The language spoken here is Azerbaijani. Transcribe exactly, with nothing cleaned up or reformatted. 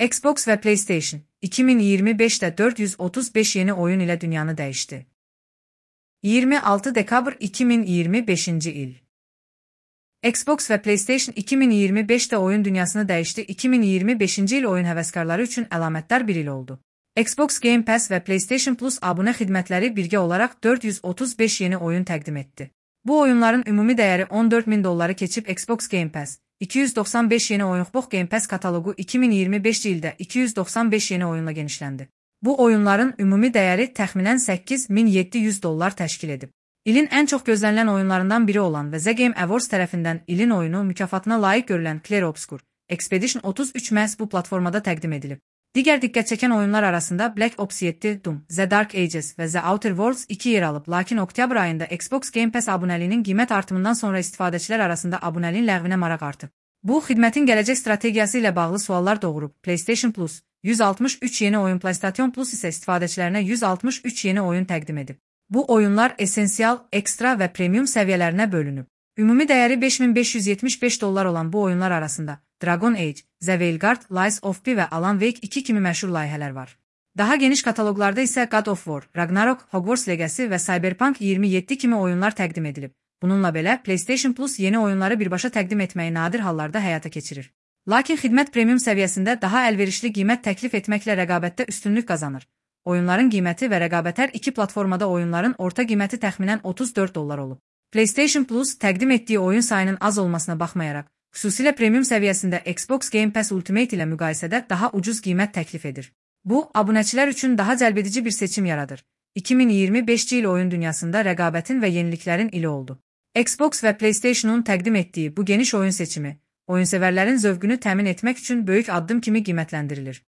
Xbox ve PlayStation, iki min iyirmi beşte dört yüz otuz beş yeni oyun ile dünyanı değişti. yirmi altı dekabr iki min iyirmi beşinci il. Xbox ve PlayStation iki min iyirmi beşte oyun dünyasını değişti. iki min iyirmi beşinci il oyun həvəskarları üçün əlamətdar bir il oldu. Xbox Game Pass ve PlayStation Plus abunə xidmətləri birgə olaraq dört yüz otuz beş yeni oyun təqdim etdi. Bu oyunların ümumi dəyəri on dörd min dolları keçib. Xbox Game Pass, iki yüz doxsan beş yeni oyun. Xbox Game Pass katalogu iki min iyirmi beşinci ildə iki yüz doxsan beş yeni oyunla genişləndi. Bu oyunların ümumi dəyəri təxminən səkkiz min yeddi yüz dollar təşkil edib. İlin ən çox gözlənilən oyunlarından biri olan və The Game Awards tərəfindən ilin oyunu mükafatına layiq görülən Clair Obscur Expedition otuz üç məhz bu platformada təqdim edilib. Digər diqqət çəkən oyunlar arasında Black Ops yeddi, Doom, The Dark Ages və The Outer Worlds iki yer alıb, lakin oktyabr ayında Xbox Game Pass abunəliyinin qiymət artımından sonra istifadəçilər arasında abunəliyin ləğvinə maraq artıb. Bu, xidmətin gələcək strategiyası ilə bağlı suallar doğurub. PlayStation Plus yüz altmış üç yeni oyun, PlayStation Plus isə istifadəçilərinə yüz altmış üç yeni oyun təqdim edib. Bu oyunlar essensial, ekstra və premium səviyyələrinə bölünüb. Ümumi dəyəri beş min beş yüz yetmiş beş dollar olan bu oyunlar arasında Dragon Age, The Veilguard, Lies of P və Alan Wake iki kimi məşhur layihələr var. Daha geniş kataloqlarda isə God of War, Ragnarok, Hogwarts Legacy və Cyberpunk iyirmi yeddi kimi oyunlar təqdim edilib. Bununla belə PlayStation Plus yeni oyunları birbaşa təqdim etməyi nadir hallarda həyata keçirir. Lakin xidmət premium səviyyəsində daha əlverişli qiymət təklif etməklə rəqabətdə üstünlük qazanır. Oyunların qiyməti və rəqabət hər iki platformada oyunların orta qiyməti təxminən otuz dörd dollar olub. PlayStation Plus təqdim etdiyi oyun sayının az olmasına baxmayaraq, xüsusilə premium səviyyəsində Xbox Game Pass Ultimate ilə müqayisədə daha ucuz qiymət təklif edir. Bu, abunəçilər üçün daha cəlbedici bir seçim yaradır. iki min iyirmi beşinci il oyun dünyasında rəqabətin və yeniliklərin ili oldu. Xbox və PlayStation'un təqdim etdiyi bu geniş oyun seçimi, oyunsevərlərin zövqünü təmin etmək üçün böyük addım kimi qiymətləndirilir.